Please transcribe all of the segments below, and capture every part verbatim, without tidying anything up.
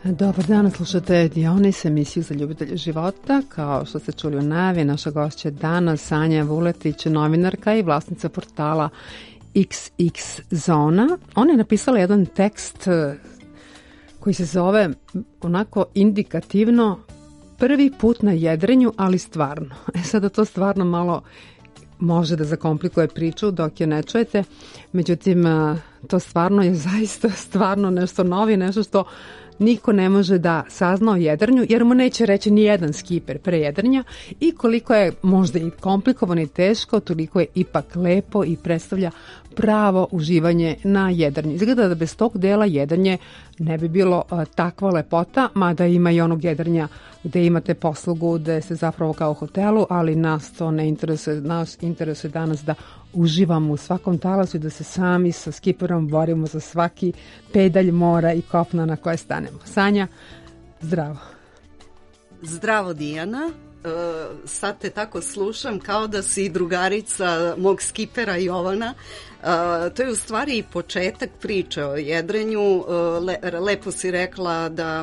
Dobar dan, slušate Dionis, emisiju za ljubitelje života. Kao što ste čuli u najavi, naša gošća danas Sanja Vuletić, novinarka i vlasnica portala iks iks Zona. Ona je napisala jedan tekst koji se zove onako indikativno Prvi put na jedrenju, ali stvarno. E sada to stvarno malo može da zakomplikuje priču dok je ne čujete. Međutim, to stvarno je zaista stvarno nešto novi, nešto što niko ne može da sazna o jedrenju, jer mu neće reći ni jedan skiper pre jedrenja i koliko je možda i komplikovano i teško, toliko je ipak lepo i predstavlja pravo uživanje na jedrenju. Izgleda da bez tog dela jedrenje ne bi bilo a, takva lepota, mada ima i onog jedrenja gde imate poslugu, gde ste zapravo kao u hotelu, ali nas to ne interesuje. Nas interesuje danas da uživamo u svakom talasu i da se sami sa skiperom borimo za svaki pedalj mora i kopna na koje stanemo. Sanja, zdravo. Zdravo, Dijana. Uh, sad te tako slušam kao da si drugarica mog skipera Jovana. Uh, to je u stvari i početak priče o jedrenju. Uh, le, lepo si rekla da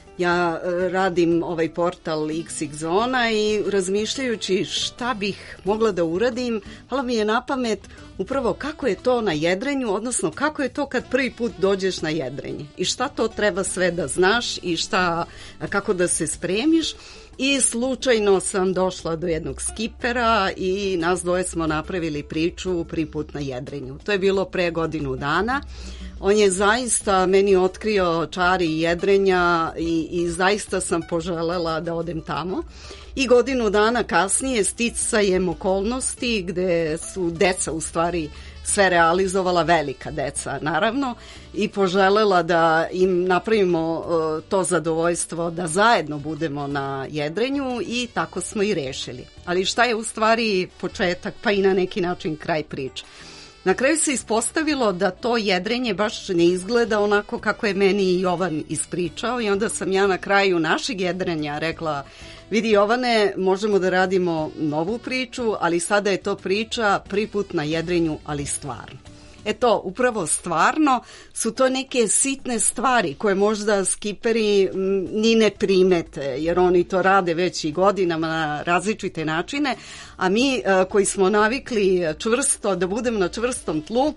ja radim ovaj portal iks iks Zona i razmišljajući šta bih mogla da uradim, pala mi je na pamet upravo kako je to na jedrenju, odnosno kako je to kad prvi put dođeš na jedrenje i šta to treba sve da znaš i šta, kako da se spremiš. I slučajno sam došla do jednog skipera i nas dvoje smo napravili priču prvi put na jedrenju. To je bilo pre godinu dana. On je zaista meni otkrio čari jedrenja i, i zaista sam poželela da odem tamo. I godinu dana kasnije sticajem okolnosti gde su deca u stvari sve realizovala, velika deca naravno, i poželela da im napravimo uh, to zadovoljstvo da zajedno budemo na jedrenju i tako smo i rešili. Ali šta je u stvari početak pa i na neki način kraj priče? Na kraju se ispostavilo da to jedrenje baš ne izgleda onako kako je meni Jovan ispričao i onda sam ja na kraju našeg jedrenja rekla: vidi Jovane, možemo da radimo novu priču, ali sada je to priča prvi put na jedrenju, ali stvarno. Eto, upravo stvarno su to neke sitne stvari koje možda skiperi ni ne primete, jer oni to rade već i godinama na različite načine, a mi koji smo navikli čvrsto, da budemo na čvrstom tlu,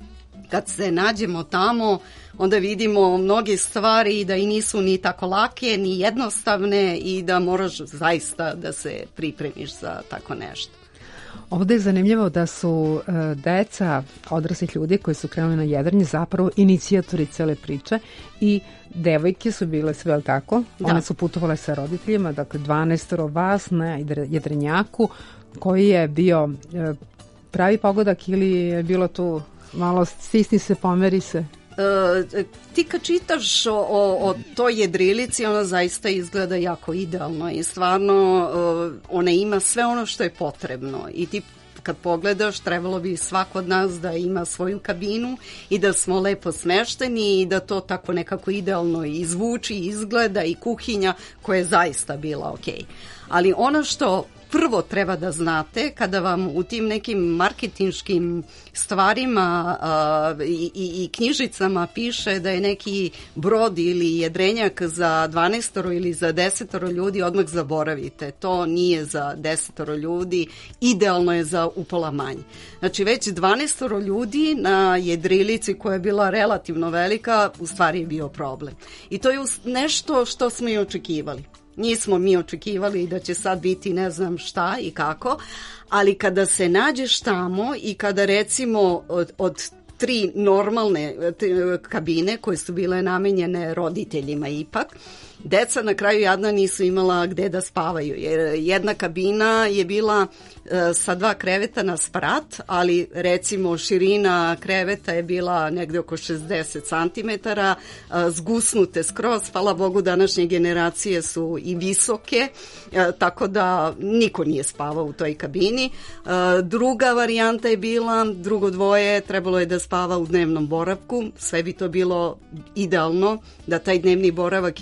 kad se nađemo tamo, onda vidimo mnoge stvari da i nisu ni tako lake, ni jednostavne i da moraš zaista da se pripremiš za tako nešto. Ovde je zanimljivo da su uh, deca odraslih ljudi koji su krenuli na jedrenje zapravo inicijatori cele priče i devojke su bile sve, ali tako? Da. One su putovale sa roditeljima, dakle dvanaestoro vas na jedrenjaku, koji je bio uh, pravi pogodak ili je bilo tu malo stisni se, pomeri se? Uh, ti kad čitaš o, o, o toj jedrilici, ona zaista izgleda jako idealno i stvarno uh, ona ima sve ono što je potrebno i ti kad pogledaš trebalo bi svako od nas da ima svoju kabinu i da smo lepo smešteni i da to tako nekako idealno izvuči, izgleda i kuhinja koja je zaista bila okej. Ali ono što prvo treba da znate kada vam u tim nekim marketinškim stvarima uh, i, i, i knjižicama piše da je neki brod ili jedrenjak za dvanaestoro ili za desetoro ljudi, odmah zaboravite. To nije za desetoro ljudi, idealno je za upola manje. Znači već dvanaestoro ljudi na jedrilici koja je bila relativno velika, u stvari je bio problem. I to je nešto što smo i očekivali. Nismo mi očekivali da će sad biti ne znam šta i kako, ali kada se nađeš tamo i kada recimo od, od tri normalne kabine koje su bile namenjene roditeljima ipak, deca na kraju jadna nisu imala gde da spavaju, jer jedna kabina je bila e, sa dva kreveta na sprat, ali recimo širina kreveta je bila negde oko šezdeset centimetara, e, zgusnute skroz, hvala Bogu današnje generacije su i visoke, e, tako da niko nije spavao u toj kabini. E, druga varijanta je bila, drugo dvoje trebalo je da spava u dnevnom boravku, sve bi to bilo idealno, da taj dnevni boravak je bio kao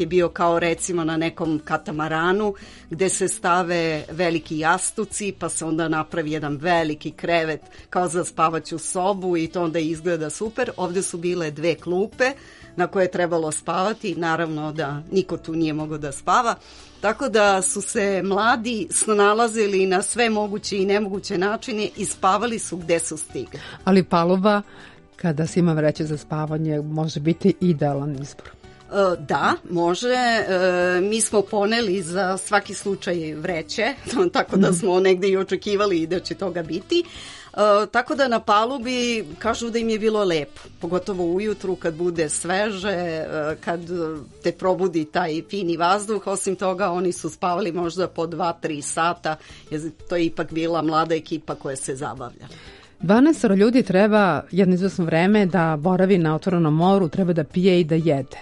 kao recimo na nekom katamaranu gde se stave veliki jastuci pa se onda napravi jedan veliki krevet kao za spavaću sobu i to onda izgleda super. Ovde su bile dve klupe na koje je trebalo spavati, naravno da niko tu nije mogao da spava, tako da su se mladi snalazili na sve moguće i nemoguće načine i spavali su gde su stigli. Ali paluba, kada se ima vreće za spavanje, može biti idealan izbor. Da, može. Mi smo poneli za svaki slučaj vreće, tako da smo negde i očekivali da će toga biti. Tako da na palubi kažu da im je bilo lepo, pogotovo ujutru kad bude sveže, kad te probudi taj fini vazduh. Osim toga oni su spavali možda po dva, tri sata, jer to je ipak bila mlada ekipa koja se zabavlja. dvanaest ljudi treba jedno izvesno vreme da boravi na otvorenom moru, treba da pije i da jede.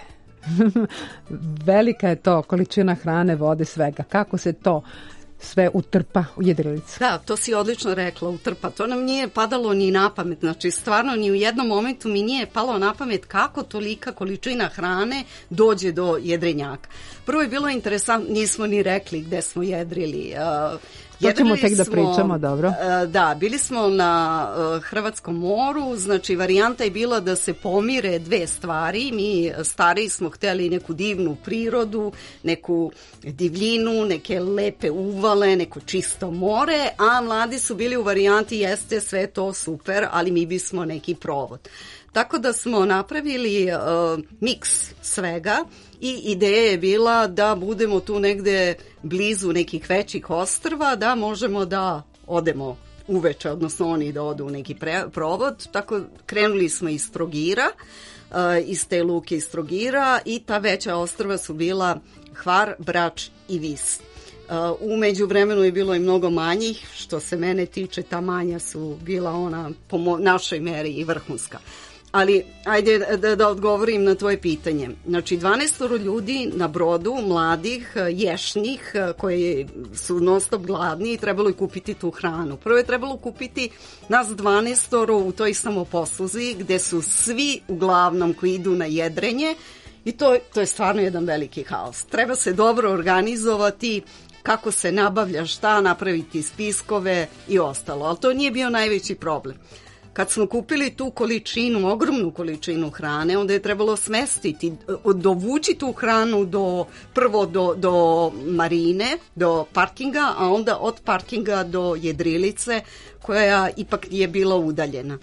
Velika je to količina hrane, vode, svega. Kako se to sve utrpa u jedrilicu? Da, to si odlično rekla, utrpa. To nam nije padalo ni na pamet. Znači, stvarno ni u jednom momentu mi nije palo na pamet kako tolika količina hrane dođe do jedrenjaka. Prvo je bilo interesantno, nismo ni rekli gde smo jedrili. Uh, To ćemo tek da pričamo, dobro. Da, bili smo na Hrvatskom moru, znači varijanta je bila da se pomire dve stvari. Mi stariji smo hteli neku divnu prirodu, neku divljinu, neke lepe uvale, neko čisto more, a mladi su bili u varijanti jeste sve to super, ali mi bismo neki provod. Tako da smo napravili uh, miks svega i ideja je bila da budemo tu negde blizu nekih većih ostrva, da možemo da odemo uveče, odnosno oni da odu u neki pre, provod. Tako krenuli smo iz Trogira, uh, iz te luke iz Trogira i ta veća ostrva su bila Hvar, Brač i Vis. Uh, u međuvremenu je bilo i mnogo manjih, što se mene tiče, ta manja su bila ona po mo- našoj meri i vrhunska. Ali, ajde da, da odgovorim na tvoje pitanje. Znači, dvanaest ljudi na brodu, mladih, ješnih, koji su non stop gladni i trebalo je kupiti tu hranu. Prvo je trebalo kupiti nas dvanaest u toj samoposluzi, gde su svi uglavnom koji idu na jedrenje i to, to je stvarno jedan veliki haos. Treba se dobro organizovati, kako se nabavlja šta, napraviti spiskove i ostalo. Ali to nije bio najveći problem. Kad smo kupili tu količinu, ogromnu količinu hrane, onda je trebalo smestiti, dovući tu hranu do, prvo do, do marine, do parkinga, a onda od parkinga do jedrilice, koja ipak nije bila udaljena.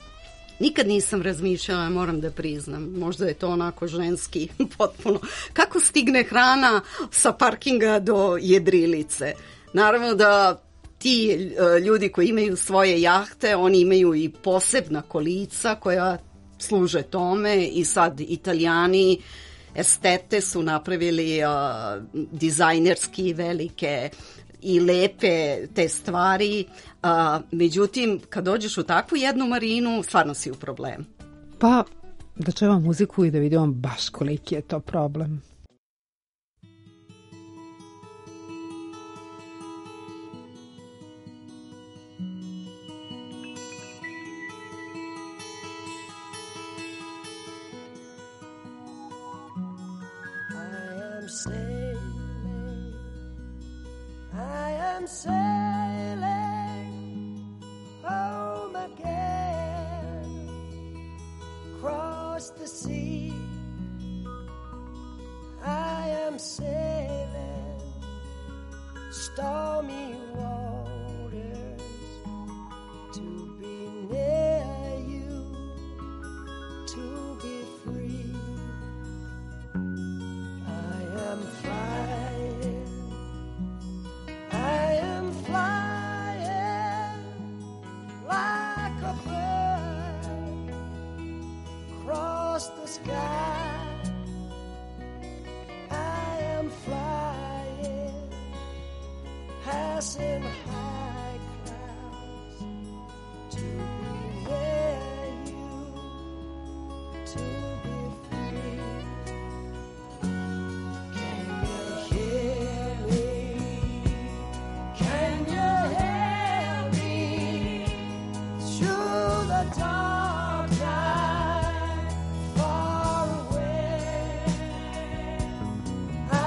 Nikad nisam razmišljala, moram da priznam, možda je to onako ženski potpuno, kako stigne hrana sa parkinga do jedrilice. Naravno da ti ljudi koji imaju svoje jahte, oni imaju i posebna kolica koja služe tome i sad Italijani estete su napravili uh, dizajnerski velike i lepe te stvari. Uh, međutim, kad dođeš u takvu jednu marinu, stvarno si u problemu. Pa, da čujemo muziku i da vidimo baš koliki je to problem. Sailing, I am sailing home again, across the sea. I am sailing stormy waters to be near you, to be free. I'm flying, I am flying like a bird across the sky. I am flying, passing high clouds to be near you, to be free. I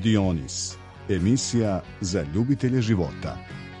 Dionis, emisija za ljubitelje života.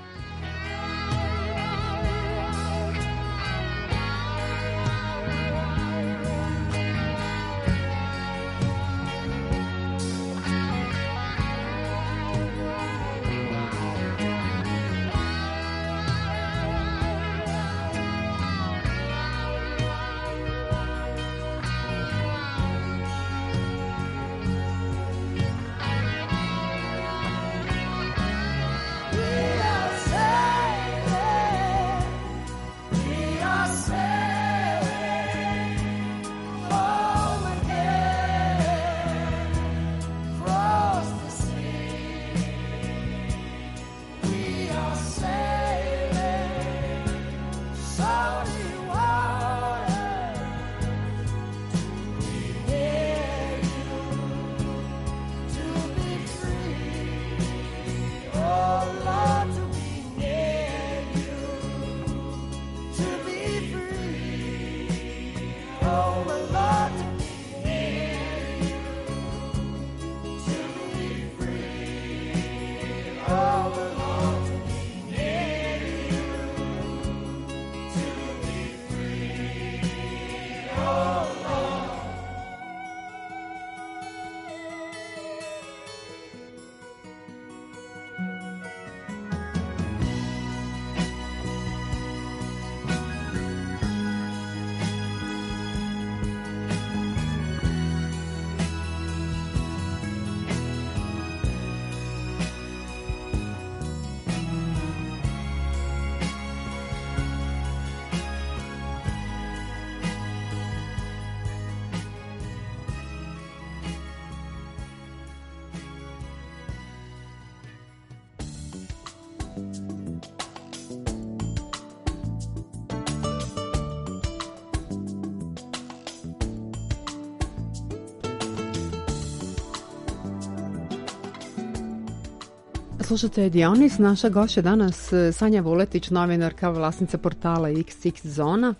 Slušate Dionis, naša gošća danas Sanja Vuletić, novinarka, vlasnica portala iks iks Zona.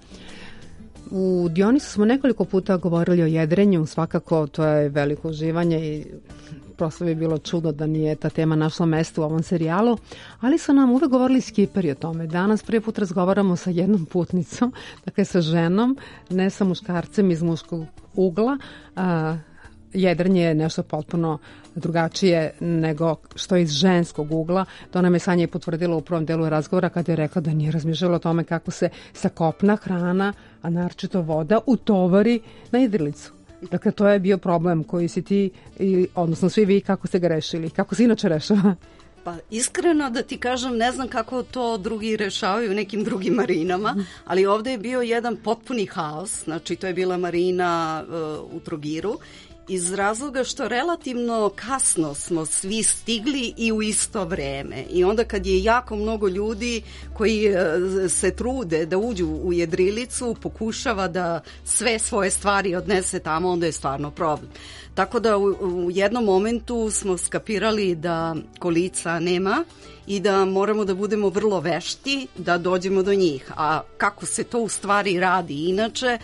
U Dionisu smo nekoliko puta govorili o jedrenju, svakako to je veliko uživanje i prosto bi bilo čudo da nije ta tema našla mesto u ovom serijalu, ali su nam uvek govorili skiperi o tome. Danas prvi put razgovaramo sa jednom putnicom, dakle sa ženom, ne sa muškarcem iz muškog ugla. A, jedrenje je nešto potpuno drugačije nego što je iz ženskog ugla. To nam je Sanja i potvrdila u prvom delu razgovora kada je rekla da nije razmišljala o tome kako se sa kopna hrana, a naročito voda, utovari na jedrilicu. Dakle, to je bio problem koji si ti, i, odnosno svi vi, kako ste ga rešili? Kako se inače rešava? Pa iskreno da ti kažem, ne znam kako to drugi rešavaju u nekim drugim marinama, ali ovde je bio jedan potpuni haos. Znači, to je bila marina uh, u Trogiru, iz razloga što relativno kasno smo svi stigli i u isto vreme. I onda kad je jako mnogo ljudi koji se trude da uđu u jedrilicu, pokušava da sve svoje stvari odnese tamo, onda je stvarno problem. Tako da u, u jednom momentu smo skapirali da kolica nema i da moramo da budemo vrlo vešti da dođemo do njih. A kako se to u stvari radi inače,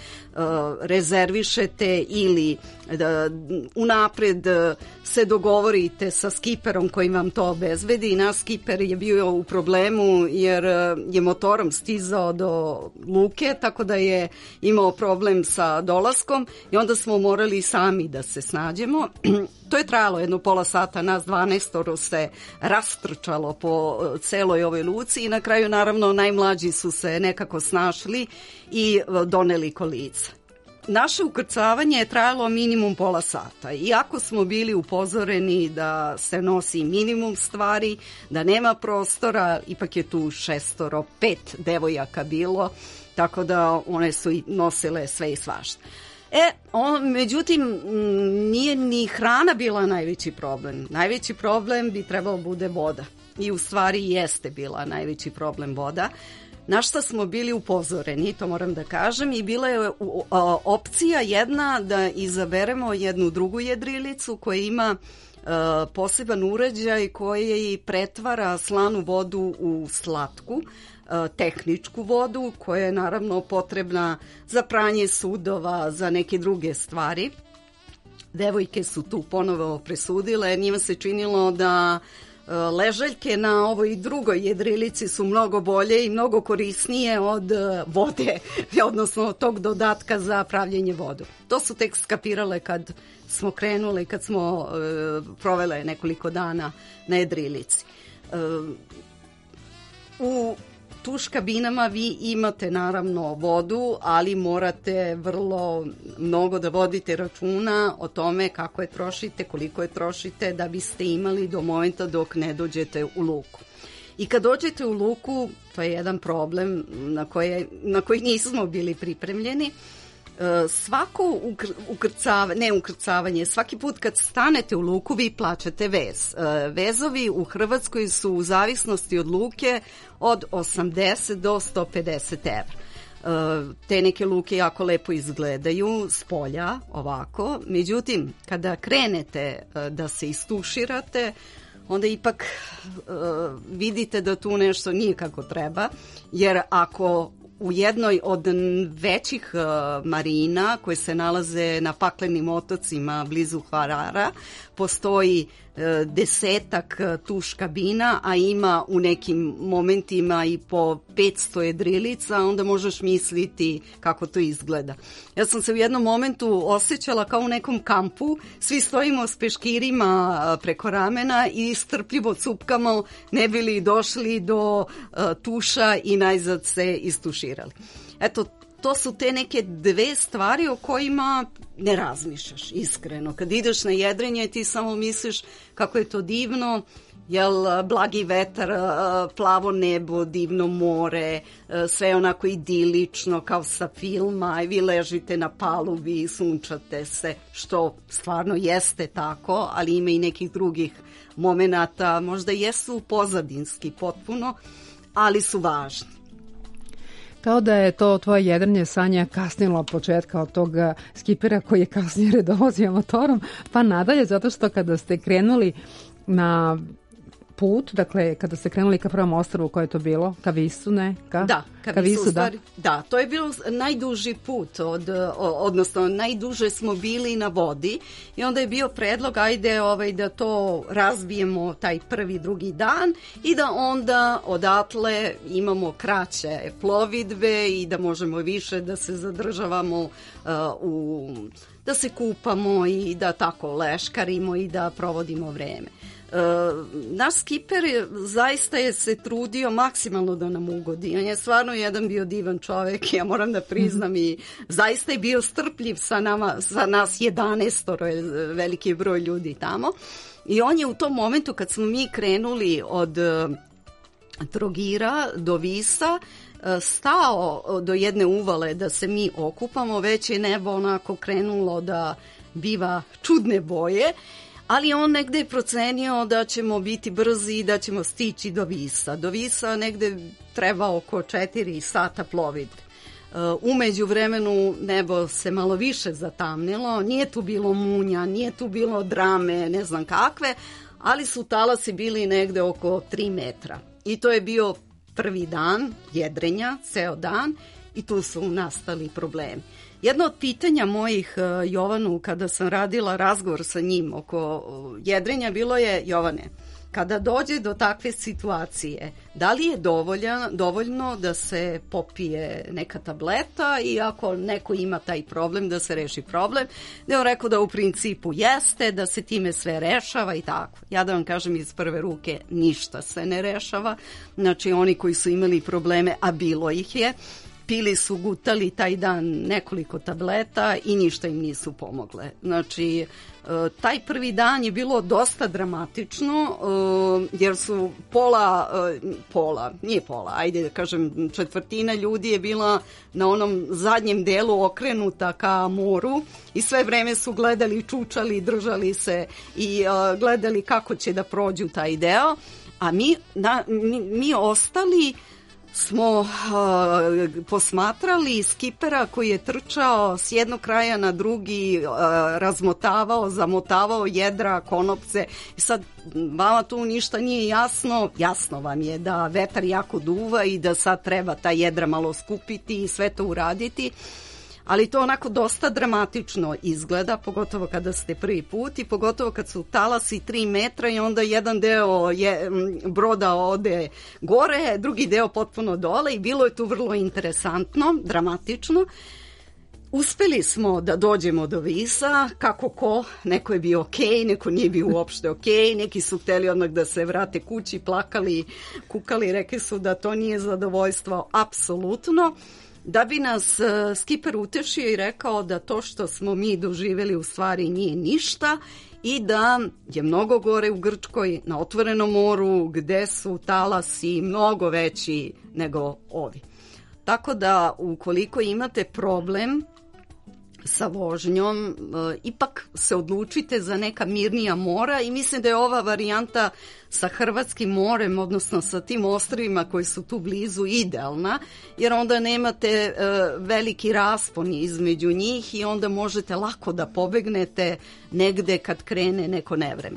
rezervišete ili da unapred se dogovorite sa skiperom koji vam to obezbedi. Naš skiper je bio u problemu jer je motorom stizao do luke, tako da je imao problem sa dolaskom i onda smo morali sami da se snađemo. To je trajalo jedno pola sata, nas dvanaestoro se rastrčalo po celoj ovoj luci i na kraju naravno najmlađi su se nekako snašli i doneli kolica. Naše ukrcavanje je trajalo minimum pola sata. Iako smo bili upozoreni da se nosi minimum stvari, da nema prostora, ipak je tu šestoro, pet devojaka bilo, tako da one su i nosile sve i svašta. E, on, međutim, nije ni hrana bila najveći problem. Najveći problem bi trebalo bude voda. I u stvari jeste bila najveći problem voda. Na šta smo bili upozoreni, to moram da kažem, i bila je opcija jedna da izaberemo jednu drugu jedrilicu koja ima poseban uređaj koji pretvara slanu vodu u slatku, tehničku vodu koja je naravno potrebna za pranje sudova, za neke druge stvari. devojke su tu ponovo presudile, njima se činilo da ležaljke na ovoj drugoj jedrilici su mnogo bolje i mnogo korisnije od vode, odnosno tog dodatka za pravljenje vodu. To su tek skapirale kad smo krenuli, kad smo e, provele nekoliko dana na jedrilici. E, u tuš kabinama vi imate naravno vodu, ali morate vrlo mnogo da vodite računa o tome kako je trošite, koliko je trošite, da biste imali do momenta dok ne dođete u luku. I kad dođete u luku, to je jedan problem na, koje, na koji nismo bili pripremljeni. Svako ukrcavanje, ne ukrcavanje, svaki put kad stanete u luku vi plaćate vez. Vezovi u Hrvatskoj su u zavisnosti od luke od osamdeset do sto pedeset evra. Te neke luke jako lepo izgledaju s polja, ovako. Međutim, kada krenete da se istuširate, onda ipak vidite da tu nešto nije kako treba, jer ako u jednoj od većih uh, marina koje se nalaze na paklenim otocima blizu Hvarara postoji uh, desetak uh, tuš kabina, a ima u nekim momentima i po petsto jedrilica, onda možeš misliti kako to izgleda. Ja sam se u jednom momentu osjećala kao u nekom kampu, svi stojimo s peškirima uh, preko ramena i strpljivo cupkamo ne bili došli do uh, tuša i najzad se istuširali. Eto, to su te neke dve stvari o kojima ne razmišljaš iskreno. Kad ideš na jedrenje ti samo misliš kako je to divno, jel blagi vetar, plavo nebo, divno more, sve onako idilično kao sa filma i vi ležite na palubi i sunčate se, što stvarno jeste tako, ali ima i nekih drugih momenata, možda jesu pozadinski potpuno, ali su važni. Kao da je to tvoje jedrenje, Sanja, kasnilo od početka od tog skipera koji je kasnije redovozio motorom, pa nadalje, zato što kada ste krenuli na put, dakle, kada ste krenuli ka prvom ostrvu, koje je to bilo? Ka Visu, ne? Ka? Da, ka, ka Visu, da. Da, to je bilo najduži put, od, odnosno najduže smo bili na vodi i onda je bio predlog, ajde ovaj, da to razbijemo taj prvi, drugi dan i da onda odatle imamo kraće plovidbe i da možemo više da se zadržavamo uh, u, da se kupamo i da tako leškarimo i da provodimo vreme. Uh, naš skiper je, zaista je se trudio maksimalno da nam ugodi. On je stvarno jedan bio divan čovek, ja moram da priznam, i zaista je bio strpljiv sa nama, sa nas jedanaestoro je veliki broj ljudi tamo. I on je u tom momentu kad smo mi krenuli od uh, Trogira do Visa uh, stao do jedne uvale da se mi okupamo, već je nebo onako krenulo da biva čudne boje, ali on negde je procenio da ćemo biti brzi i da ćemo stići do Visa. Do Visa negde treba oko četiri sata plovidbe. Umeđu vremenu nebo se malo više zatamnilo, nije tu bilo munja, nije tu bilo drame, ne znam kakve, ali su talasi bili negde oko tri metra. I to je bio prvi dan jedrenja, ceo dan, i tu su nastali problemi. Jedno od pitanja mojih Jovanu kada sam radila razgovor sa njim oko jedrenja bilo je: Jovane, kada dođe do takve situacije, da li je dovoljan, dovoljno da se popije neka tableta i ako neko ima taj problem da se reši problem? Da je on rekao da u principu jeste, da se time sve rešava i tako. Ja da vam kažem iz prve ruke, ništa se ne rešava. Znači oni koji su imali probleme, a bilo ih je, pili su, gutali taj dan nekoliko tableta i ništa im nisu pomogle. Znači, taj prvi dan je bilo dosta dramatično, jer su pola, pola, nije pola, ajde da kažem četvrtina ljudi je bila na onom zadnjem delu okrenuta ka moru i sve vreme su gledali, čučali, držali se i gledali kako će da prođu taj deo, a mi, na, mi, mi ostali smo uh, posmatrali skipera koji je trčao s jednog kraja na drugi, uh, razmotavao, zamotavao jedra, konopce. I sad vama tu ništa nije jasno. Jasno vam je da vetar jako duva i da sad treba ta jedra malo skupiti i sve to uraditi. ali to onako dosta dramatično izgleda, pogotovo kada ste prvi put i pogotovo kad su talasi tri metra i onda jedan deo je, broda ode gore, drugi deo potpuno dole i bilo je tu vrlo interesantno, dramatično. Uspeli smo da dođemo do Visa, kako ko, neko je bio okej, neko nije bio uopšte okej, neki su hteli odmah da se vrate kući, plakali, kukali, rekli su da to nije zadovoljstvo, apsolutno. Da bi nas uh, skiper utešio i rekao da to što smo mi doživjeli u stvari nije ništa i da je mnogo gore u Grčkoj, na otvorenom moru, gde su talasi mnogo veći nego ovi. Tako da ukoliko imate problem sa vožnjom, e, ipak se odlučite za neka mirnija mora i mislim da je ova varijanta sa Hrvatskim morem, odnosno sa tim ostrvima koji su tu blizu, idealna, jer onda nemate e, veliki raspon između njih i onda možete lako da pobegnete negde kad krene neko nevreme.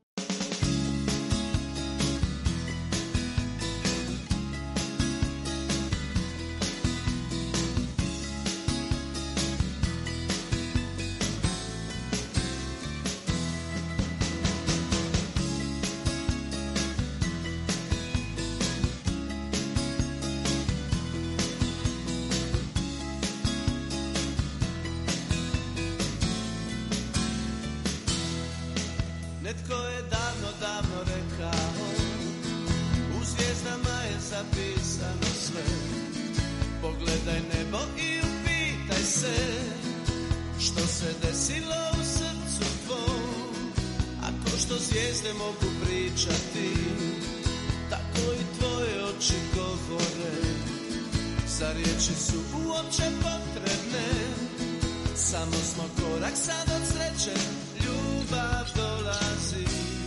Netko je davno, davno rekao, u zvijezdama je zapisano sve. Pogledaj nebo i upitaj se, što se desilo u srcu tvom. Ako što zvijezde mogu pričati, tako i tvoje oči govore. Za riječi su uopće potrebne, samo smo korak sad od sreće. Ljubav dolazi,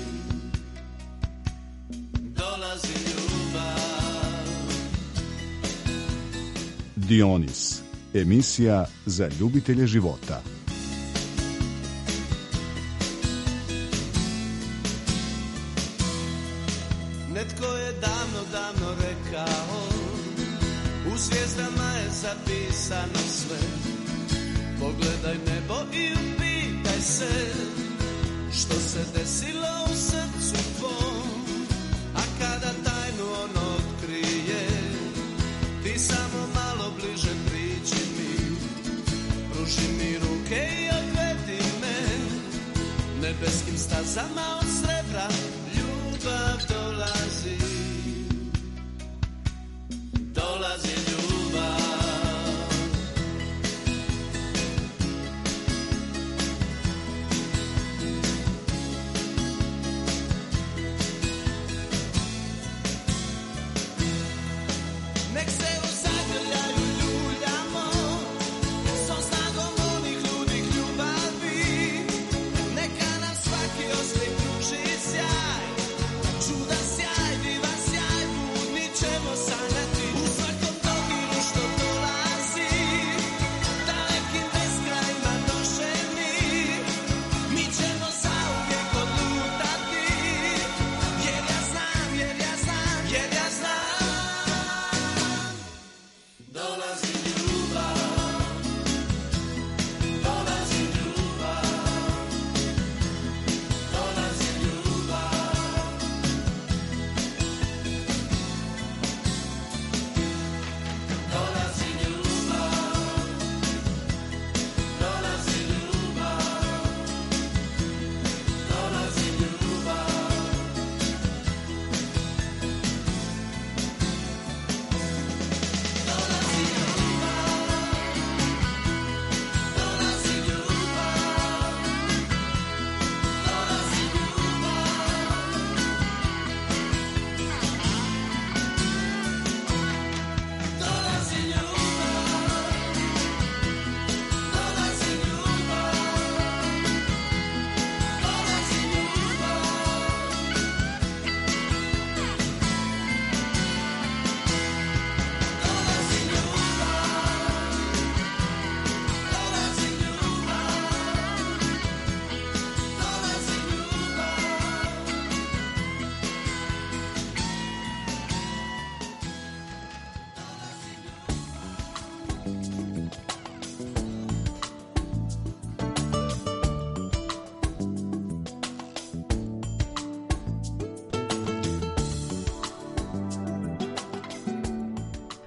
dolazi ljubav. Dionis, emisija za ljubitelje života. Netko je davno, davno rekao, u zvijezdama je zapisano sve. Pogledaj nebo i upitaj se, što se desilo u srcu tvom. A kada tajnu on otkrije, ti samo malo bliže priđi mi. Pruži mi ruke i odvedi me, nebeskim stazama od srebra. Ljubav dolazi, dolazi ljubav.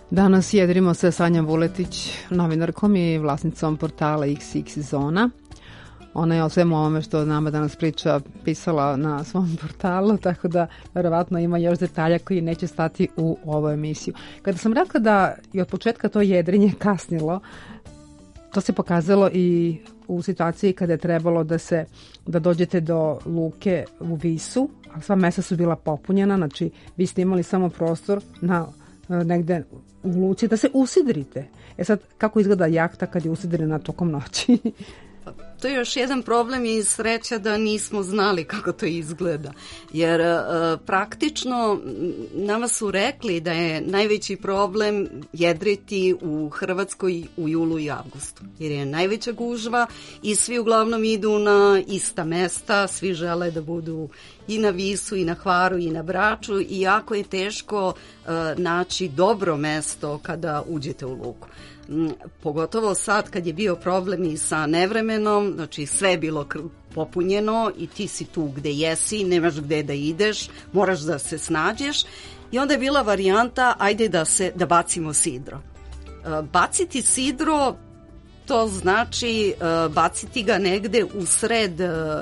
Danas jedrimo sa Sanjom Vuletić, novinarkom i vlasnicom portala iks iks Zona. Ona je o svemu ovome što nama danas priča pisala na svom portalu, tako da verovatno ima još detalja koji neće stati u ovu emisiju. Kada sam rekla da je od početka to jedrenje kasnilo, to se pokazalo i u situaciji kada je trebalo da se da dođete do luke u Visu, a sva mesta su bila popunjena, znači vi ste imali samo prostor na negde u luci da se usidrite. E sad, kako izgleda jahta kad je usidrena tokom noći? To je još jedan problem i sreća da nismo znali kako to izgleda. Jer e, praktično nama su rekli da je najveći problem jedriti u Hrvatskoj u julu i avgustu. Jer je najveća gužva i svi uglavnom idu na ista mesta, svi žele da budu i na Visu, i na Hvaru, i na Braču i jako je teško e, naći dobro mesto kada uđete u luku. Pogotovo sad kad je bio problem i sa nevremenom, znači sve je bilo popunjeno i ti si tu gde jesi, nemaš gde da ideš, moraš da se snađeš i onda je bila varijanta ajde da se da bacimo sidro. Baciti sidro to znači baciti ga negde u sred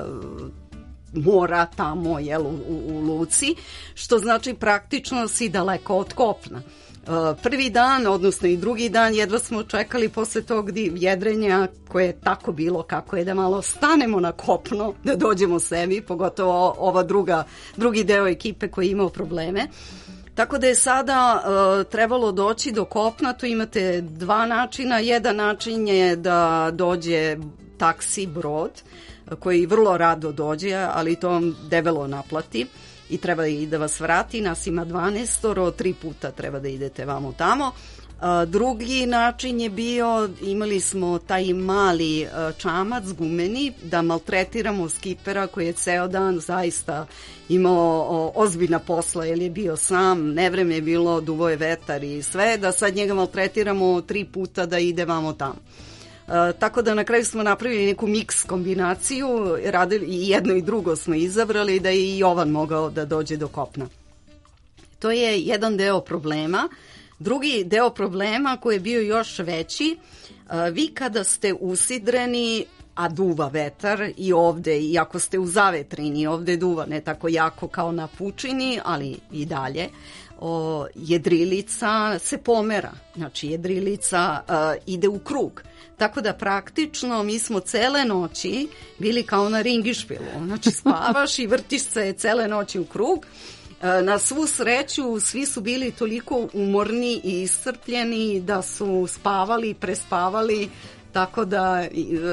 mora tamo jel, u, u luci, što znači praktično si daleko od kopna. Prvi dan, odnosno i drugi dan, jedva smo čekali posle tog jedrenja koje je tako bilo kako je da malo stanemo na kopno, da dođemo sebi, pogotovo ova druga, drugi deo ekipe koji je imao probleme. Tako da je sada uh, trebalo doći do kopna, tu imate dva načina. Jedan način je da dođe taksi brod, koji vrlo rado dođe, ali to vam debelo naplati. I treba i da vas vrati, nas ima dvanaestoro, tri puta treba da idete vamo tamo. A, drugi način je bio, imali smo taj mali a, čamac gumeni da maltretiramo skipera koji je ceo dan zaista imao o, ozbiljna posla jer je bio sam, nevreme je bilo, duvo je vetar i sve, da sad njega maltretiramo tri puta da ide vamo tamo. Uh, tako da na kraju smo napravili neku miks kombinaciju, radili i jedno i drugo smo izabrali da je i Jovan mogao da dođe do kopna. To je jedan deo problema. Drugi deo problema koji je bio još veći, uh, vi kada ste usidreni, a duva vetar i ovde, i ako ste u zavetrini, ovde duva ne tako jako kao na pučini, ali i dalje, o, jedrilica se pomera, znači jedrilica uh, ide u krug. Tako da praktično mi smo cele noći bili kao na ringišpilu. Znači spavaš i vrtiš se cele noći u krug. Na svu sreću svi su bili toliko umorni i iscrpljeni da su spavali, prespavali. Tako da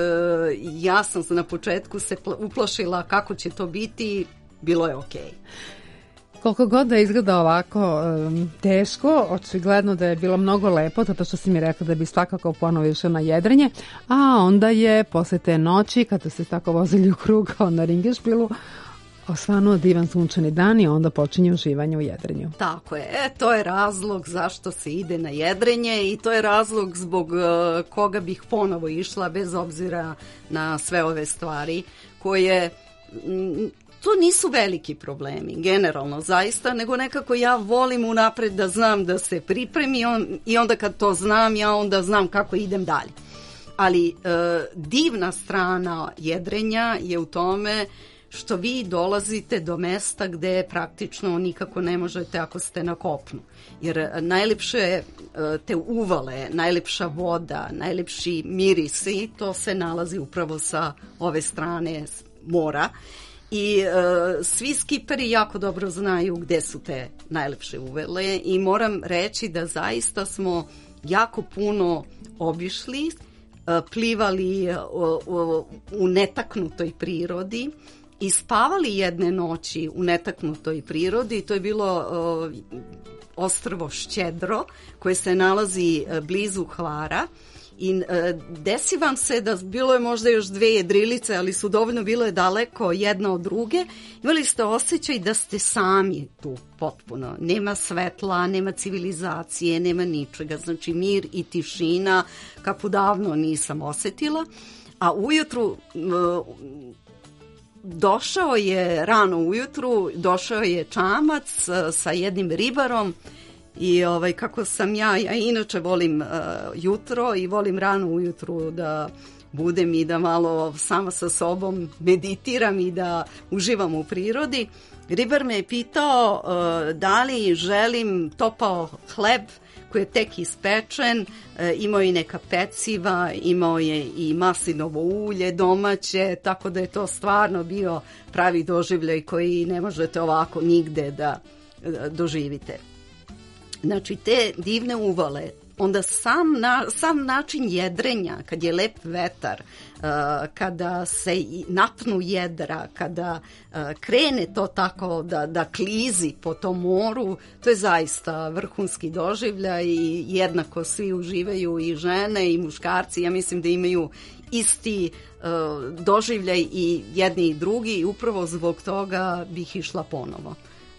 ja sam na početku se uplašila kako će to biti. Bilo je okej. Koliko god da izgleda ovako um, teško, očigledno da je bilo mnogo lepo, zato što si mi rekla da bi svakako ponovo išao na jedrenje, a onda je posle te noći, kada se tako vozili u krug kao na ringešpilu, osvanuo divan sunčani dan i onda počinje uživanje u jedrenju. Tako je, e, to je razlog zašto se ide na jedrenje i to je razlog zbog uh, koga bih ponovo išla bez obzira na sve ove stvari koje... M, To nisu veliki problemi, generalno, zaista, nego nekako ja volim unapred da znam da se pripremi on, i onda kad to znam, ja onda znam kako idem dalje. Ali e, divna strana jedrenja je u tome što vi dolazite do mesta gde praktično nikako ne možete ako ste na kopnu. Jer najlepše e, te uvale, najlepša voda, najlepši mirisi, to se nalazi upravo sa ove strane mora. I e, svi skiperi jako dobro znaju gde su te najlepše uvele i moram reći da zaista smo jako puno obišli, e, plivali e, o, u netaknutoj prirodi i spavali jedne noći u netaknutoj prirodi. To je bilo e, ostrvo Šćedro koje se nalazi e, blizu Hvara. I e, desi vam se da bilo je možda još dve jedrilice, ali su dovoljno bile daleko jedna od druge. Imali ste osjećaj da ste sami tu potpuno. Nema svetla, nema civilizacije, nema ničega. Znači mir i tišina, kako davno nisam osetila. A ujutru... E, došao je rano ujutru, došao je čamac sa jednim ribarom I ovaj, kako sam ja, ja inače volim uh, jutro i volim rano ujutru da budem i da malo sama sa sobom meditiram i da uživam u prirodi. Ribar me je pitao uh, da li želim topao hleb koji je tek ispečen, uh, imao je neka peciva, imao je i maslinovo ulje domaće, tako da je to stvarno bio pravi doživljaj koji ne možete ovako nigde da uh, doživite. Znači, te divne uvale, onda sam, na, sam način jedrenja, kad je lep vetar, uh, kada se napnu jedra, kada uh, krene to tako da, da klizi po tom moru, to je zaista vrhunski doživljaj i jednako svi uživaju, i žene i muškarci. Ja mislim da imaju isti uh, doživljaj i jedni i drugi, i upravo zbog toga bih išla ponovo.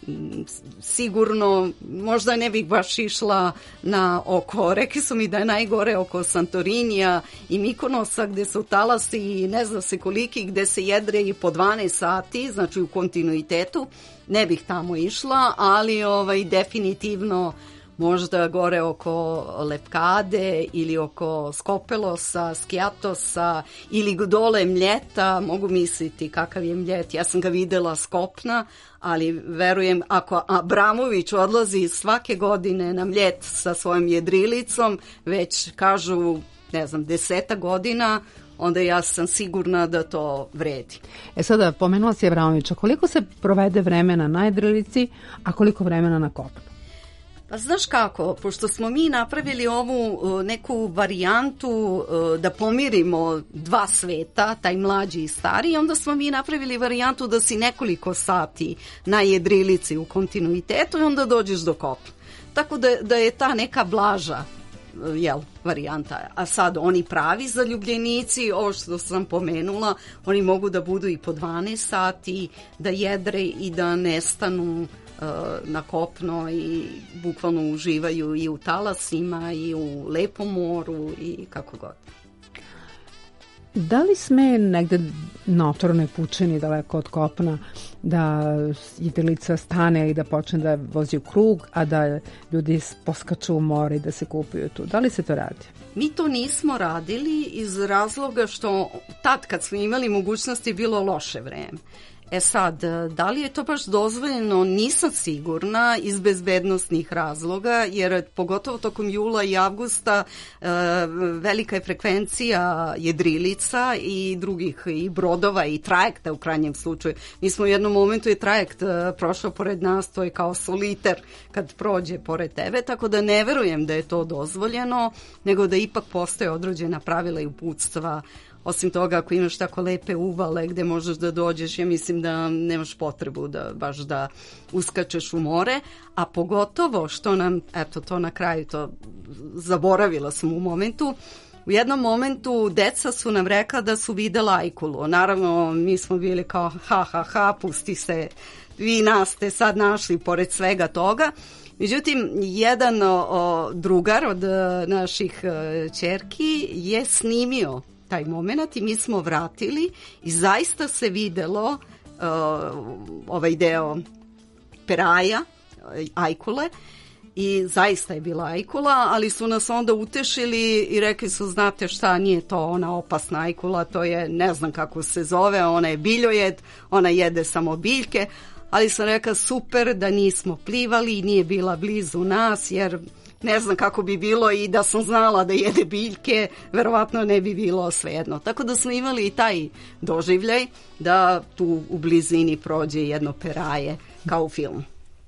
Sigurno, možda ne bih baš išla na oko, rekli su mi da je najgore oko Santorinija i Mikonosa, gde su talasi i ne zna se koliki, gde se jedre i po dvanaest sati, znači u kontinuitetu. Ne bih tamo išla, ali ovaj, definitivno možda gore oko Lepkade ili oko Skopelosa, Skijatosa ili dole Mljeta, mogu misliti kakav je Mljet. Ja sam ga videla s kopna, ali verujem ako Abramović odlazi svake godine na Mljet sa svojom jedrilicom, već kažu, ne znam, deseta godina, onda ja sam sigurna da to vredi. E sada, pomenula si Abramovića, koliko se provede vremena na jedrilici, a koliko vremena na kopnu? Pa znaš kako, pošto smo mi napravili ovu neku varijantu da pomirimo dva sveta, taj mlađi i stari, onda smo mi napravili varijantu da si nekoliko sati na jedrilici u kontinuitetu i onda dođeš do kopna. Tako da, da je ta neka blaža jel, varijanta. A sad oni pravi zaljubljenici, ovo što sam pomenula, oni mogu da budu i po dvanaest sati, da jedre i da nestanu na kopno i bukvalno uživaju i u talasima i u lepom moru i kako god. Da li sme negde na otvorenoj pučini daleko od kopna da jedrilica stane i da počne da vozi u krug, a da ljudi poskaču u more i da se kupaju tu? Da li se to radi? Mi to nismo radili iz razloga što tad kad smo imali mogućnosti bilo loše vreme. E sad, da li je to baš dozvoljeno, nisam sigurna iz bezbednostnih razloga, jer pogotovo tokom jula i avgusta e, velika je frekvencija jedrilica i drugih i brodova i trajekta u krajnjem slučaju. Mi smo u jednom momentu je trajekt e, prošao pored nas, to je kao soliter kad prođe pored tebe, tako da ne verujem da je to dozvoljeno, nego da ipak postoje određena pravila i uputstva. Osim toga, ako imaš tako lepe uvale gde možeš da dođeš, ja mislim da nemaš potrebu da baš da uskačeš u more, a pogotovo što nam, eto to na kraju, to zaboravila sam u momentu, u jednom momentu deca su nam rekla da su videla ajkulu. Naravno, mi smo bili kao ha ha ha, pusti se, vi nas ste sad našli pored svega toga. Međutim, jedan o, drugar od naših ćerki je snimio taj moment i mi smo vratili i zaista se videlo uh, ovaj deo peraja, ajkule, i zaista je bila ajkula, ali su nas onda utešili i rekli su, znate šta, nije to ona opasna ajkula, to je, ne znam kako se zove, ona je biljojed, ona jede samo biljke, ali sam rekla super da nismo plivali i nije bila blizu nas, jer ne znam kako bi bilo i da sam znala da jede biljke, verovatno ne bi bilo svejedno. Tako da smo imali i taj doživljaj da tu u blizini prođe jedno peraje kao u filmu.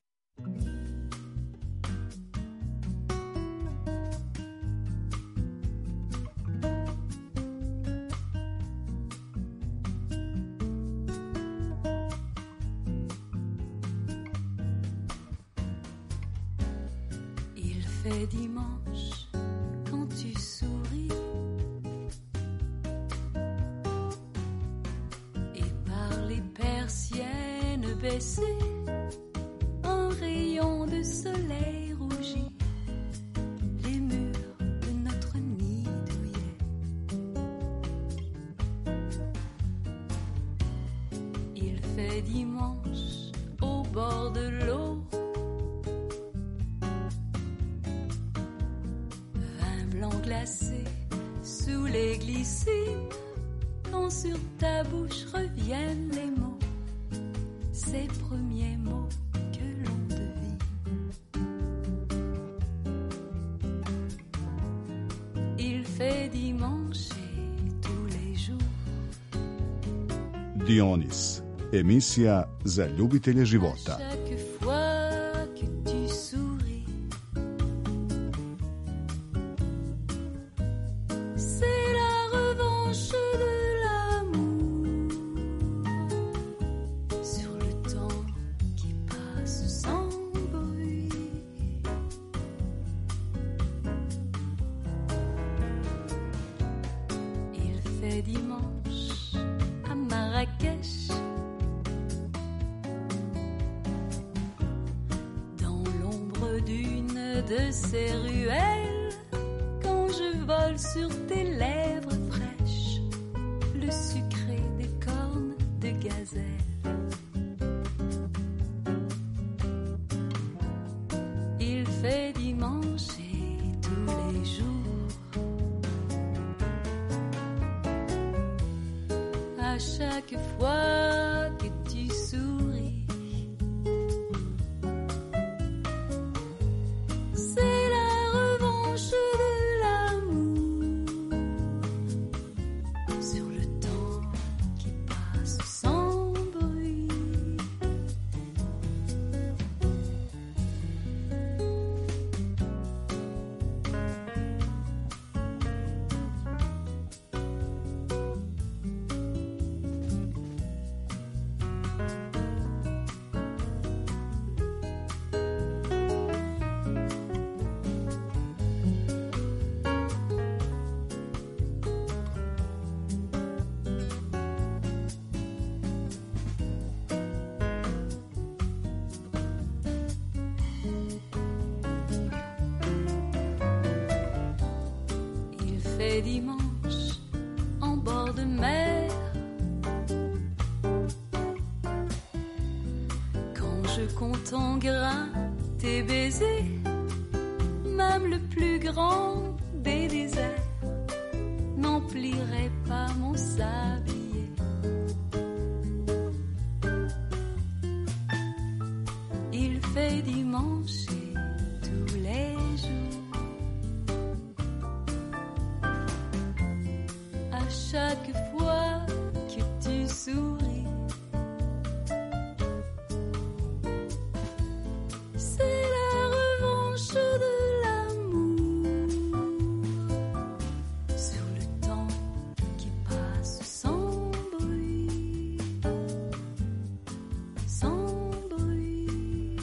fait dimanche quand tu souris et par les persiennes baissées un rayon de soleil rougit les murs de notre nid douillet. Il fait dimanche au bord de l'eau blanc glacé sous les glycines, quand sur ta bouche reviennent les mots, ces premiers mots que l'on devine. Il fait dimanche et tous les jours. Dionis, emisija za ljubitelje života. Chaque fois que tu souris, c'est la revanche de l'amour sur le temps qui passe sans bruit. Il fait dimanche à Marrakech, dans l'ombre d'une de ces ruelles, quand je vole sur tes lèvres fraîches le sucré des cornes de gazelle. Il fait dimanche et tous les jours. À chaque fois que tu souris, c'est la revanche de l'amour sur le temps qui passe sans bruit. Il fait dimanche en bord de mer, quand je compte en grains tes baisers, même le plus grand des déserts n'emplirait pas mon sablier. Il fait dimanche et tous les jours. À chaque fois que tu souris, c'est la revanche de l'amour sur le temps qui passe sans bruit, sans bruit.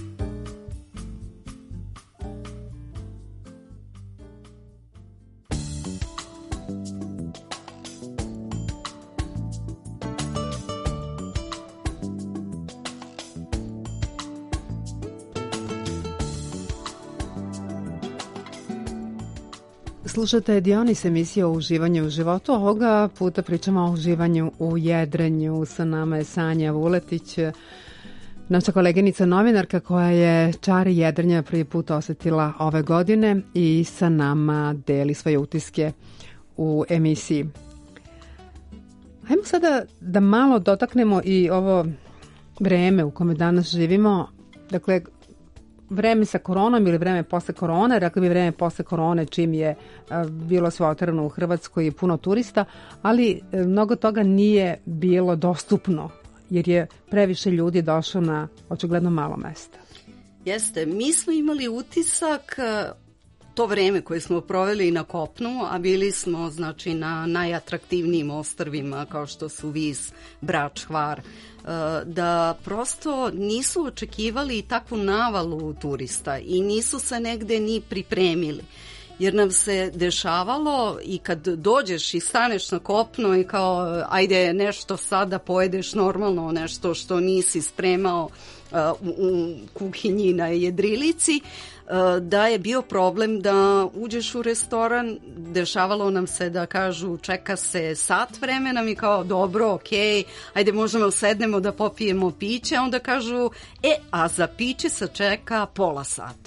Slušate Dionis, emisija o uživanju u životu. Ovoga puta pričamo o uživanju u jedrenju. Sa nama je Sanja Vuletić, naša koleginica novinarka koja je čari jedrenja prvi put osetila ove godine i sa nama deli svoje utiske u emisiji. Hajmo sada da malo dotaknemo i ovo vreme u kome danas živimo. Dakle, vreme sa koronom ili vreme posle korone, rekli bi vreme posle korone čim je a, bilo sve otvoreno u Hrvatskoj i puno turista, ali a, mnogo toga nije bilo dostupno jer je previše ljudi došlo na očigledno malo mesta. Jeste, mi smo imali utisak to vreme koje smo proveli na kopnu, a bili smo znači na najatraktivnijim ostrvima kao što su Vis, Brač, Hvar, da prosto nisu očekivali takvu navalu turista i nisu se negde ni pripremili. Jer nam se dešavalo i kad dođeš i staneš na kopno i kao ajde nešto sada pojedeš normalno, nešto što nisi spremao u, u kuhinji na jedrilici, da je bio problem da uđeš u restoran, dešavalo nam se da kažu čeka se sat vremena, mi kao dobro, okej, ajde možemo sednemo da popijemo piće, onda kažu e, a za piće se čeka pola sata.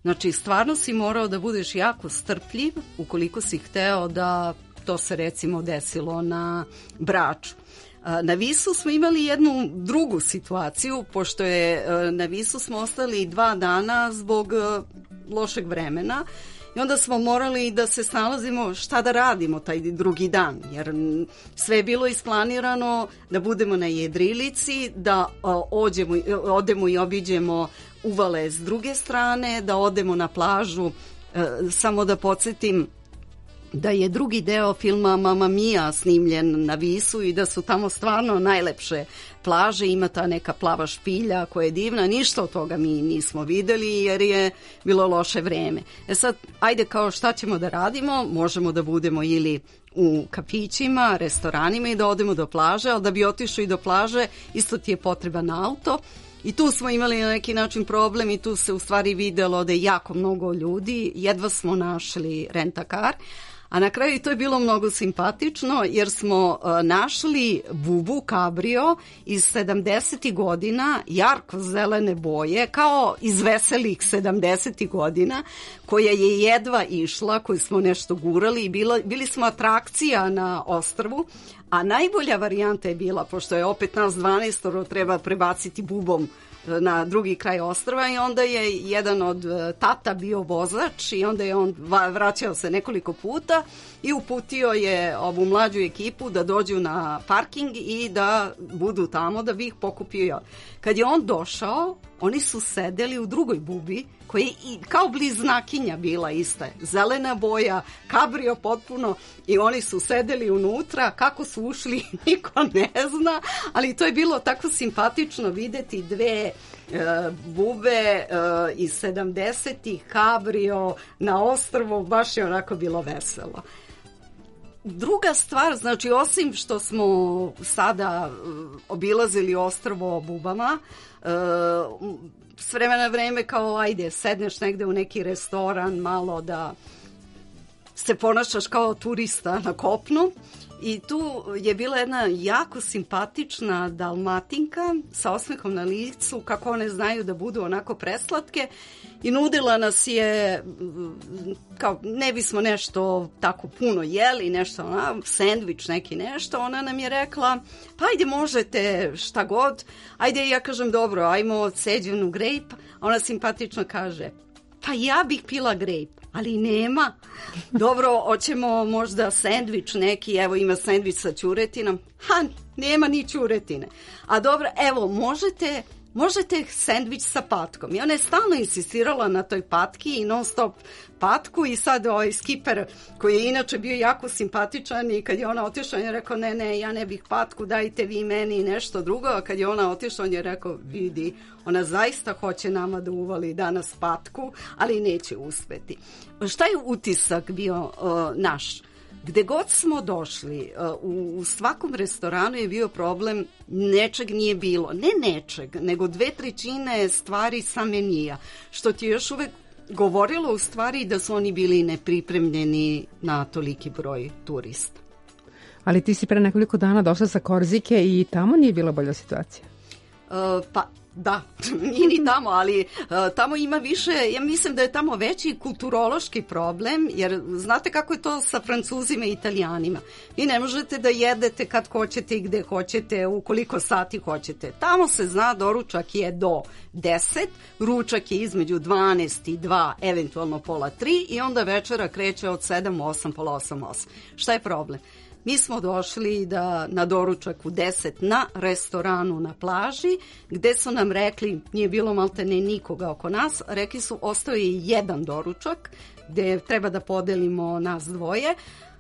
Znači, stvarno si morao da budeš jako strpljiv ukoliko si hteo da to se recimo desilo na Braču. Na Visu smo imali jednu drugu situaciju, pošto je na Visu smo ostali dva dana zbog lošeg vremena i onda smo morali da se snalazimo šta da radimo taj drugi dan, jer sve je bilo isplanirano da budemo na jedrilici, da ođemo, odemo i obiđemo uvale s druge strane, da odemo na plažu. Samo da podsjetim da je drugi deo filma Mamma Mia snimljen na Visu i da su tamo stvarno najlepše plaže, ima ta neka plava špilja koja je divna, ništa od toga mi nismo videli jer je bilo loše vreme. E sad, ajde kao šta ćemo da radimo, možemo da budemo ili u kafićima, restoranima i da odemo do plaže, ali da bi otišao i do plaže isto ti je potreban auto. I tu smo imali na neki način problem i tu se u stvari videlo da je jako mnogo ljudi, jedva smo našli rent-a-car, a na kraju to je bilo mnogo simpatično jer smo uh, našli bubu Cabrio iz sedamdesetih godina, jarko zelene boje, kao iz veselih sedamdesetih godina, koja je jedva išla, koju smo nešto gurali i bila, bili smo atrakcija na ostrvu, a najbolja varijanta je bila, pošto je opet nas dvanaestoro treba prebaciti bubom na drugi kraj ostrva i onda je jedan od tata bio vozač i onda je on vraćao se nekoliko puta i uputio je ovu mlađu ekipu da dođu na parking i da budu tamo da bi ih pokupio. Kad je on došao, oni su sedeli u drugoj bubi koja je kao bliznakinja bila ista, zelena boja, Cabrio potpuno i oni su sedeli unutra, kako su ušli niko ne zna, ali to je bilo tako simpatično videti dve uh, bube uh, iz sedamdesetih, Cabrio na ostrvu, baš je onako bilo veselo. Druga stvar, znači osim što smo sada uh, obilazili ostrvo bubama, uh, s vremena na vreme kao ajde, sedneš negde u neki restoran malo da se ponašaš kao turista na kopnu i tu je bila jedna jako simpatična Dalmatinka sa osmehom na licu, kako one znaju da budu onako preslatke i nudila nas je kao ne bismo nešto tako puno jeli, nešto ona, sendvič neki nešto, ona nam je rekla pa ajde možete šta god, ajde ja kažem dobro, ajmo ceđenu grejp, a ona simpatično kaže pa ja bih pila grejp, ali nema. Dobro, hoćemo možda sendvič neki, evo ima sendvič sa ćuretinom. Ha, nema ni ćuretine. A dobro, evo, možete, možete sendvič sa patkom. I ona je stalno insistirala na toj patki i non stop patku i sad ovaj skiper koji je inače bio jako simpatičan i kad je ona otišla on je rekao ne, ne, ja ne bih patku, dajte vi meni nešto drugo, a kad je ona otišla on je rekao vidi, ona zaista hoće nama da uvali danas patku, ali neće uspeti. Šta je utisak bio uh, naš? Gde god smo došli, uh, u, u svakom restoranu je bio problem, nečeg nije bilo, ne nečeg, nego dve trećine stvari sa menija, što ti još uvek govorilo u stvari da su oni bili nepripremljeni na toliki broj turista. Ali ti si pre nekoliko dana došla sa Korzike i tamo nije bila bolja situacija? Uh, pa da, nije ni tamo, ali uh, tamo ima više, ja mislim da je tamo veći kulturološki problem, jer znate kako je to sa Francuzima i Italijanima. Vi ne možete da jedete kad hoćete i gde hoćete, u koliko sati hoćete. Tamo se zna doručak je do deset, ručak je između dvanaest i dva, eventualno pola tri i onda večera kreće od sedam, osam, pola osam, osam. Šta je problem? Mi smo došli da, na doručak u deset na restoranu na plaži, gde su nam rekli, nije bilo maltene nikoga oko nas, rekli su ostao je jedan doručak, gde treba da podelimo nas dvoje.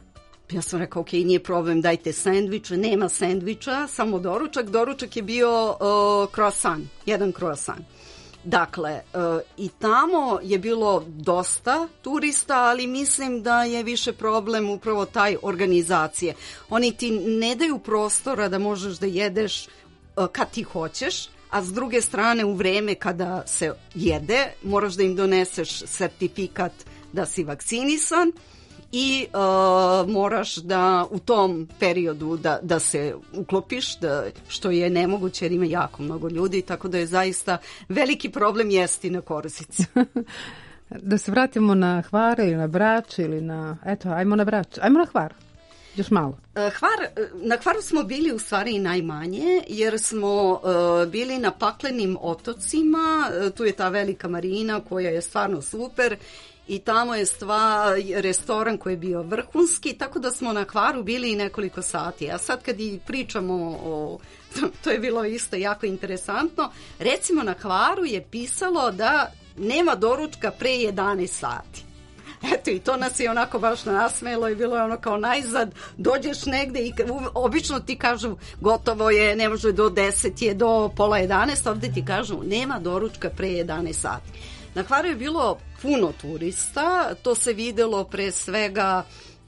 Ja sam rekao, ok, nije problem, dajte sendvič, nema sendviča, samo doručak. Doručak je bio uh, croissant, jedan croissant. Dakle, i tamo je bilo dosta turista, ali mislim da je više problem upravo taj organizacije. Oni ti ne daju prostora da možeš da jedeš kad ti hoćeš, a s druge strane u vreme kada se jede moraš da im doneseš sertifikat da si vakcinisan i uh, moraš da u tom periodu da, da se uklopiš, da, što je nemoguće jer ima jako mnogo ljudi, tako da je zaista veliki problem jesti na Korzici. Da se vratimo na Hvar ili na Brač ili na... Eto, ajmo na Brač. Ajmo na Hvar. Još malo. Hvar, na Hvaru smo bili u stvari i najmanje, jer smo uh, bili na paklenim otocima, tu je ta velika marina koja je stvarno super i tamo je stva restoran koji je bio vrhunski, tako da smo na Hvaru bili i nekoliko sati. A sad kad i pričamo o... To je bilo isto jako interesantno. Recimo na Hvaru je pisalo da nema doručka pre jedanaest sati. Eto, i to nas je onako baš nasmelo i bilo je ono kao najzad, dođeš negde i obično ti kažu gotovo je, ne može do deset je, do pola jedanaest, ovde ti kažu nema doručka pre jedanaest sati. Na Hvaru je bilo puno turista, to se videlo pre svega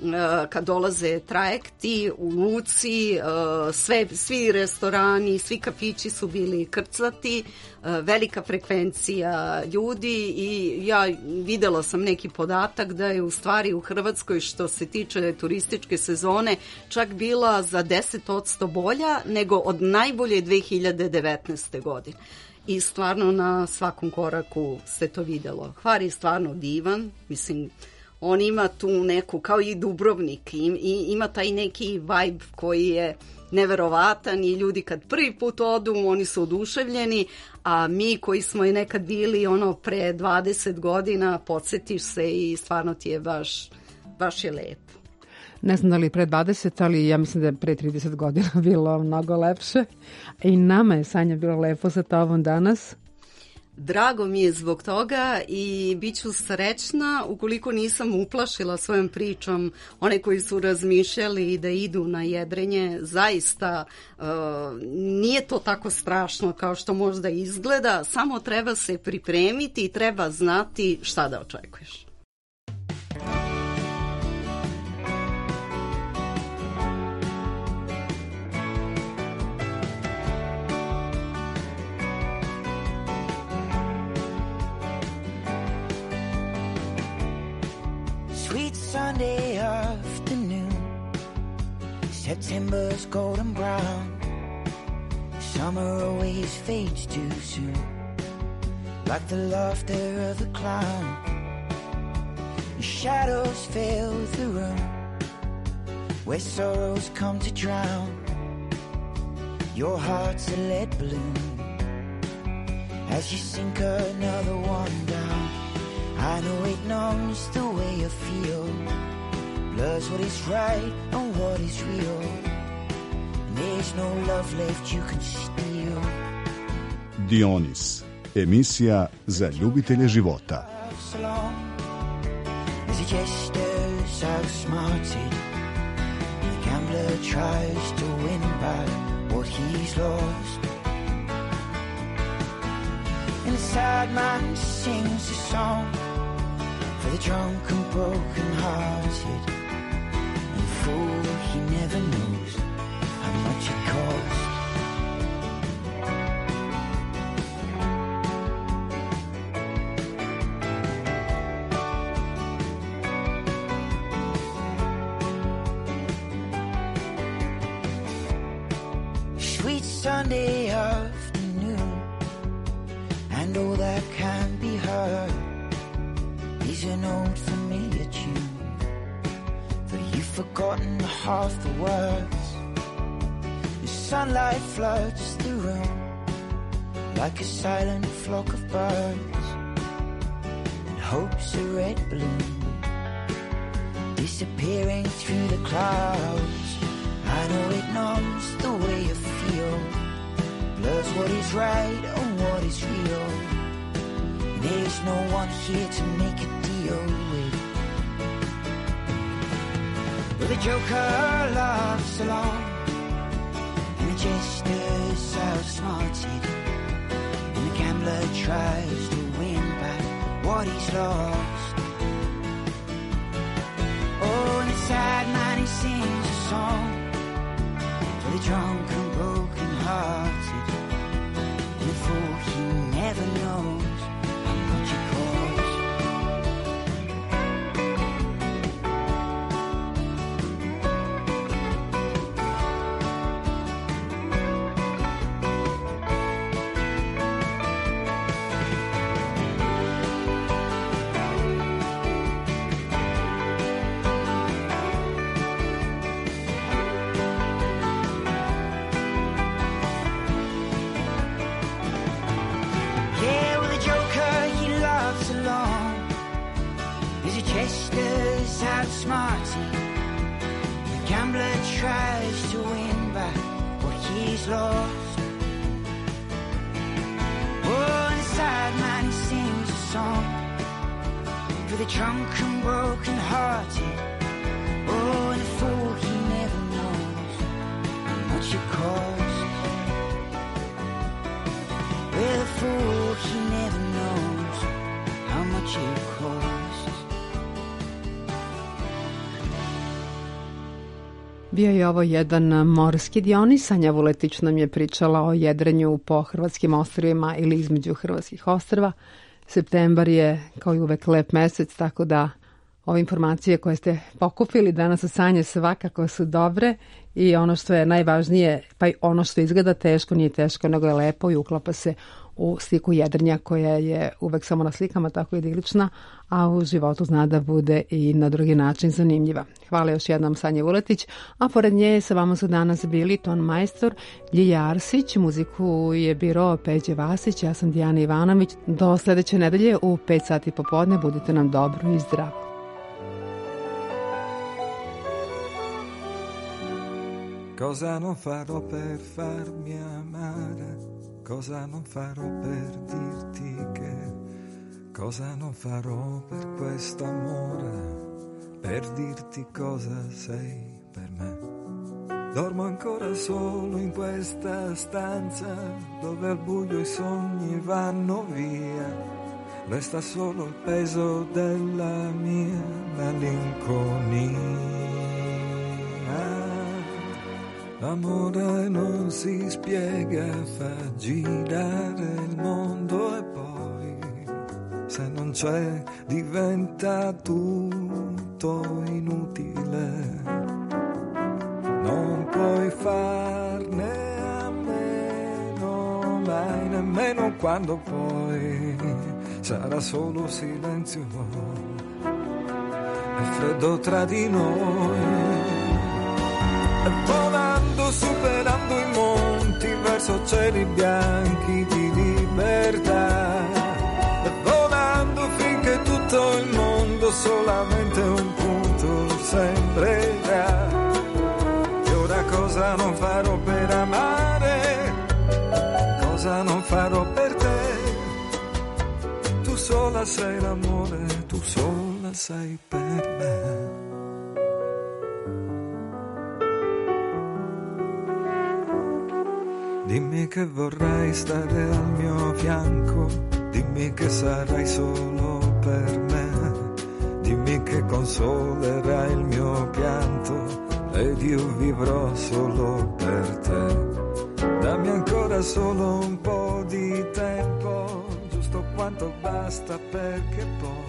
kad dolaze trajekti u luci, sve, svi restorani, svi kafići su bili krcati, velika frekvencija ljudi i ja videla sam neki podatak da je u stvari u Hrvatskoj što se tiče turističke sezone čak bila za deset posto bolja nego od najbolje dve hiljade devetnaeste. godine. I stvarno na svakom koraku se to videlo. Hvar je stvarno divan, mislim, on ima tu neku, kao i Dubrovnik, i, i, ima taj neki vibe koji je neverovatan i ljudi kad prvi put odu, oni su oduševljeni, a mi koji smo i nekad bili ono pre dvadeset godina, podsjetiš se i stvarno ti je baš, baš je lepo. Ne znam da li pre dvadeset, ali ja mislim da je pre trideset godina bilo mnogo lepše. I nama je, Sanja, bilo lepo sa tobom danas. Drago mi je zbog toga i bit ću srećna ukoliko nisam uplašila svojom pričom one koji su razmišljali da idu na jedrenje. Zaista uh, nije to tako strašno kao što možda izgleda, samo treba se pripremiti i treba znati šta da očekuješ. Sunday afternoon, September's golden brown. Summer always fades too soon, like the laughter of the clown. The shadows fill the room where sorrows come to drown. Your heart's a lead balloon as you sink another one down. I know it numbs the way you feel, blurs what is right and what is real, and there's no love left you can steal. Dionis, emisija za ljubitelje života. As the jesters outsmarted, the gambler tries to win back what he's lost, and the sad man sings a song for the drunk and broken hearted, and the fool he never knows how much it costs. Sweet Sunday afternoon, and all that can be heard is an old familiar tune, though you've forgotten half the words. The sunlight floods the room like a silent flock of birds, and hope's a red balloon disappearing through the clouds. I know it numbs the way you feel, blurs what is right and what is real. There's no one here to make a deal with. But the joker laughs along, and the jester's outsmarted, and the gambler tries to win back what he's lost. Oh, and the sad man, he sings a song for the drunk and broken hearted, and the fool he never knows how much it costs. smarty. The gambler tries to win back what he's lost. Oh, and the sad man, he sings a song for the drunk and broken hearted. Oh, and the fool, he never knows how much it costs. Well, the fool, he never knows how much it costs. Bio je ovo jedan morski Dionis. Sanja Vuletić nam je pričala o jedrenju po hrvatskim ostrvima ili između hrvatskih ostrva. Septembar je kao i uvek lep mesec, tako da ove informacije koje ste pokupili danas sa Sanje svakako su dobre i ono što je najvažnije, pa i ono što izgleda teško, nije teško, nego je lepo i uklapa se u sliku jedrenja koja je uvek samo na slikama tako idilična, a u životu zna da bude i na drugi način zanimljiva. Hvala još jednom Sanji Vuletić, a pored nje sa vama su danas bili ton majstor Ljilja Arsić, muziku je birao Peđe Vasić, ja sam Dijana Ivanović. Do sledeće nedelje u pet sati popodne, budite nam dobro i zdravo. Cosa non farò per farmi amare, cosa non farò per dirti che, cosa non farò per questo amore, per dirti cosa sei per me. Dormo ancora solo in questa stanza dove al buio i sogni vanno via, resta solo il peso della mia malinconia. L'amore non si spiega, fa girare il mondo e poi, se non c'è, diventa tutto inutile. Non puoi farne a meno, mai nemmeno quando poi sarà solo silenzio e freddo tra di noi. E volando, superando i monti verso cieli bianchi di libertà, e volando finché tutto il mondo solamente un punto sembrerà. E ora cosa non farò per amare, cosa non farò per te, tu sola sei l'amore, tu sola sei per me. Dimmi che vorrai stare al mio fianco, dimmi che sarai solo per me, dimmi che consolerai il mio pianto ed io vivrò solo per te. Dammi ancora solo un po' di tempo, giusto quanto basta perché poi